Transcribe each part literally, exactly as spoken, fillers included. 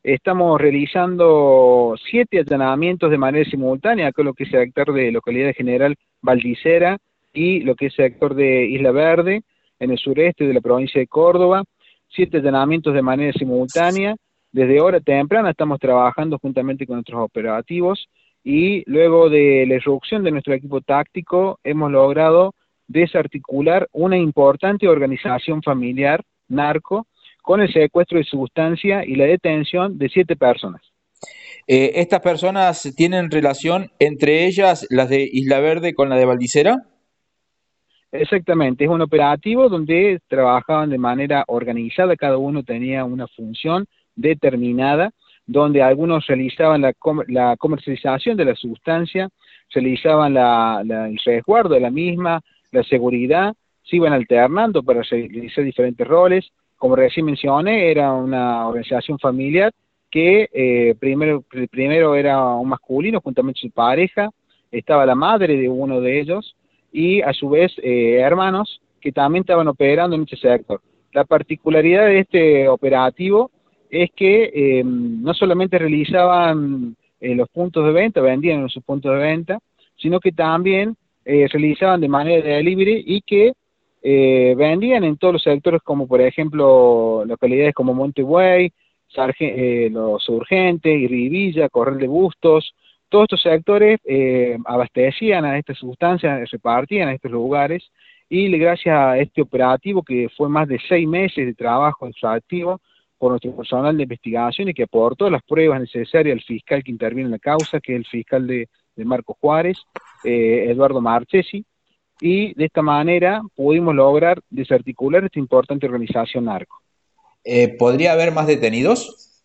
Estamos realizando siete allanamientos de manera simultánea, acá lo que es el sector de localidad general Valdicera y lo que es el sector de Isla Verde, en el sureste de la provincia de Córdoba, siete allanamientos de manera simultánea. Desde hora temprana estamos trabajando juntamente con nuestros operativos y luego de la irrupción de nuestro equipo táctico hemos logrado desarticular una importante organización familiar narco con el secuestro de sustancia y la detención de siete personas. Eh, ¿Estas personas tienen relación entre ellas, las de Isla Verde con la de Valdicera? Exactamente, es un operativo donde trabajaban de manera organizada, cada uno tenía una función determinada, donde algunos realizaban la, com la comercialización de la sustancia, realizaban la, la, el resguardo de la misma, la seguridad, se iban alternando para realizar diferentes roles. Como recién mencioné, era una organización familiar que eh, primero, primero era un masculino juntamente su pareja, estaba la madre de uno de ellos, y a su vez eh, hermanos que también estaban operando en este sector. La particularidad de este operativo es que eh, no solamente realizaban eh, los puntos de venta, vendían en sus puntos de venta, sino que también eh, realizaban de manera de delivery y que eh, vendían en todos los sectores, como por ejemplo localidades como Montevideo, eh, Los Urgentes, Irrivilla, Corral de Bustos. Todos estos sectores eh, abastecían a estas sustancias, repartían a estos lugares, y gracias a este operativo, que fue más de seis meses de trabajo extractivo por nuestro personal de investigación y que aportó las pruebas necesarias al fiscal que interviene en la causa, que es el fiscal de, de Marcos Juárez, eh, Eduardo Marchesi, y de esta manera pudimos lograr desarticular esta importante organización narco. Eh, ¿podría haber más detenidos?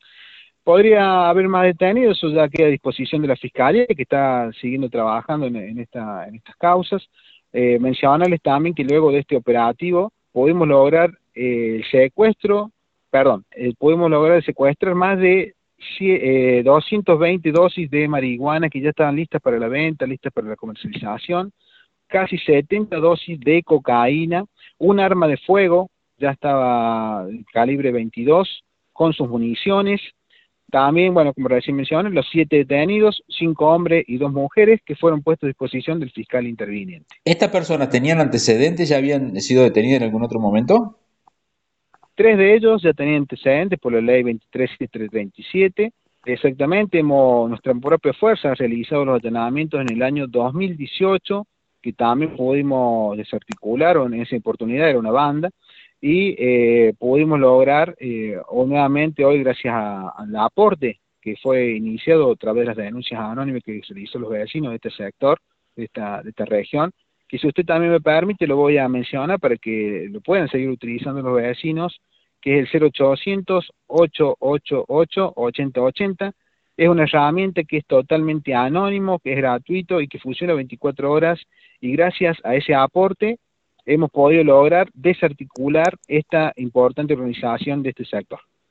Podría haber más detenidos, eso ya queda a disposición de la Fiscalía, que está siguiendo trabajando en, en, esta, en estas causas. Eh, mencionarles también que luego de este operativo pudimos lograr eh, el secuestro, perdón, eh, pudimos lograr secuestrar más de eh, doscientas veinte dosis de marihuana que ya estaban listas para la venta, listas para la comercialización, casi setenta dosis de cocaína, un arma de fuego, ya estaba de calibre veintidós, con sus municiones. También, bueno, como recién mencioné, los siete detenidos, cinco hombres y dos mujeres, que fueron puestos a disposición del fiscal interviniente. ¿Estas personas tenían antecedentes? ¿Ya habían sido detenidas en algún otro momento? Tres de ellos ya tenían antecedentes por la ley veintitrés mil setecientos treinta y siete. Exactamente, hemos, nuestra propia fuerza ha realizado los allanamientos en el año dos mil dieciocho, que también pudimos desarticular, o en esa oportunidad era una banda, y eh, pudimos lograr, eh, o nuevamente hoy, gracias al aporte que fue iniciado a través de las denuncias anónimas que se realizó los vecinos de este sector, de esta, de esta región, que si usted también me permite lo voy a mencionar para que lo puedan seguir utilizando los vecinos, que es el cero ochocientos, ocho ocho ocho, ochenta ochenta. Es una herramienta que es totalmente anónimo, que es gratuito y que funciona veinticuatro horas, y gracias a ese aporte hemos podido lograr desarticular esta importante organización de este sector.